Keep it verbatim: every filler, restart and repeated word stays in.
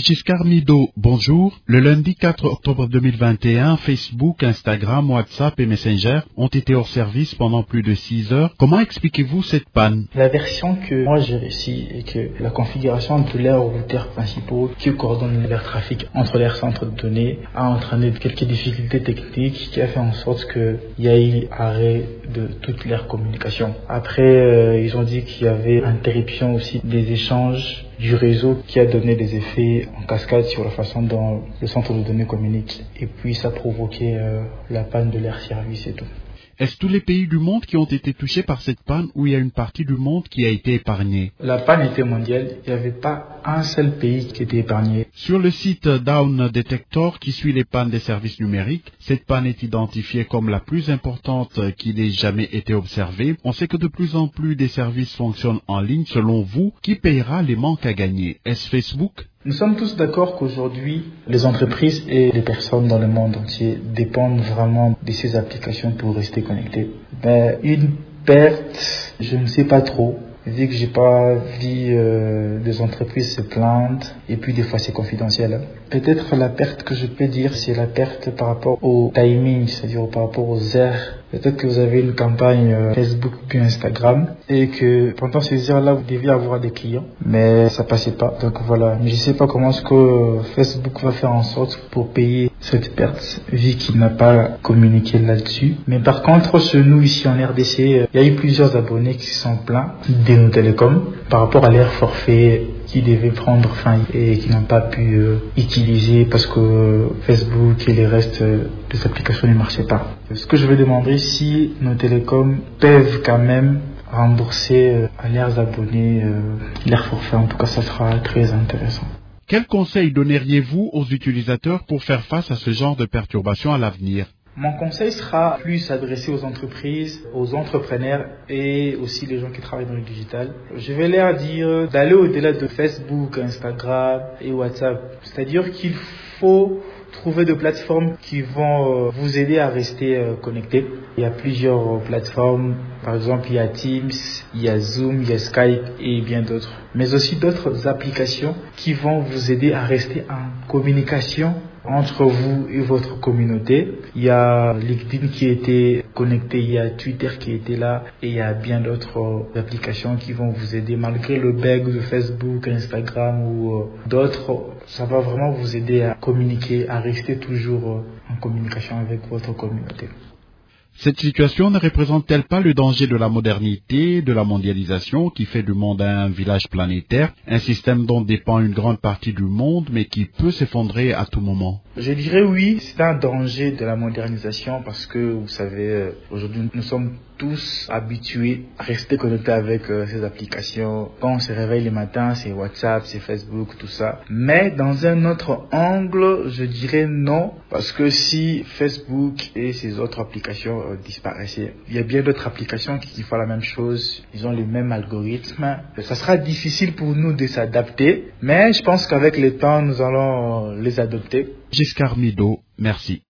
Giscard Mido, bonjour. Le lundi quatre octobre deux mille vingt et un, Facebook, Instagram, WhatsApp et Messenger ont été hors service pendant plus de six heures. Comment expliquez-vous cette panne? La version que moi j'ai réussi est que la configuration de leurs routeurs principaux qui coordonnent leur trafic entre leurs centres de données a entraîné quelques difficultés techniques qui a fait en sorte qu'il y a eu arrêt de toutes leurs communications. Après, euh, ils ont dit qu'il y avait interruption aussi des échanges du réseau qui a donné des effets en cascade sur la façon dont le centre de données communique. Et puis ça a provoqué euh, la panne de leur service et tout. Est-ce tous les pays du monde qui ont été touchés par cette panne ou il y a une partie du monde qui a été épargnée? La panne était mondiale, il n'y avait pas un seul pays qui était épargné. Sur le site Down Detector qui suit les pannes des services numériques, cette panne est identifiée comme la plus importante qui n'ait jamais été observée. On sait que de plus en plus des services fonctionnent en ligne. Selon vous, qui payera les manques à gagner? Est-ce Facebook? Nous sommes tous d'accord qu'aujourd'hui, les entreprises et les personnes dans le monde entier dépendent vraiment de ces applications pour rester connectés. Ben, une perte, je ne sais pas trop. Vu que j'ai pas vu euh, des entreprises se plaindre, et puis des fois c'est confidentiel. Peut-être la perte que je peux dire, c'est la perte par rapport au timing, c'est-à-dire par rapport aux heures. Peut-être que vous avez une campagne euh, Facebook puis Instagram, et que pendant ces heures-là, vous deviez avoir des clients, mais ça passait pas. Donc voilà, mais je sais pas comment est-ce que Facebook va faire en sorte pour payer cette perte, vu qu'il n'a pas communiqué là-dessus. Mais par contre, chez nous ici en R D C, il y a eu plusieurs abonnés qui se sont plaints d'Eno Telecom par rapport à leur forfait qui devaient prendre fin et qui n'ont pas pu euh, utiliser parce que euh, Facebook et les restes euh, des applications ne marchaient pas. Ce que je veux demander, si nos télécoms peuvent quand même rembourser euh, à leurs abonnés euh, leur forfait, en tout cas ça sera très intéressant. Quel conseil donneriez-vous aux utilisateurs pour faire face à ce genre de perturbations à l'avenir? Mon conseil sera plus adressé aux entreprises, aux entrepreneurs et aussi les gens qui travaillent dans le digital. Je vais leur dire d'aller au-delà de Facebook, Instagram et WhatsApp. C'est-à-dire qu'il faut trouver des plateformes qui vont vous aider à rester connecté. Il y a plusieurs plateformes, par exemple il y a Teams, il y a Zoom, il y a Skype et bien d'autres. Mais aussi d'autres applications qui vont vous aider à rester en communication entre vous et votre communauté. Il y a LinkedIn qui était connecté, il y a Twitter qui était là et il y a bien d'autres applications qui vont vous aider malgré le bug de Facebook, Instagram ou d'autres. Ça va vraiment vous aider à communiquer, à rester toujours en communication avec votre communauté. Cette situation ne représente-t-elle pas le danger de la modernité, de la mondialisation qui fait du monde un village planétaire, un système dont dépend une grande partie du monde mais qui peut s'effondrer à tout moment? Je dirais oui, c'est un danger de la modernisation parce que vous savez, aujourd'hui nous sommes tous habitués à rester connectés avec euh, ces applications. Quand on se réveille le matin, c'est WhatsApp, c'est Facebook, tout ça. Mais dans un autre angle, je dirais non, parce que si Facebook et ces autres applications euh, disparaissaient, il y a bien d'autres applications qui font la même chose, ils ont le même algorithme. Ça sera difficile pour nous de s'adapter, mais je pense qu'avec le temps, nous allons les adopter. Giscard Mido, merci.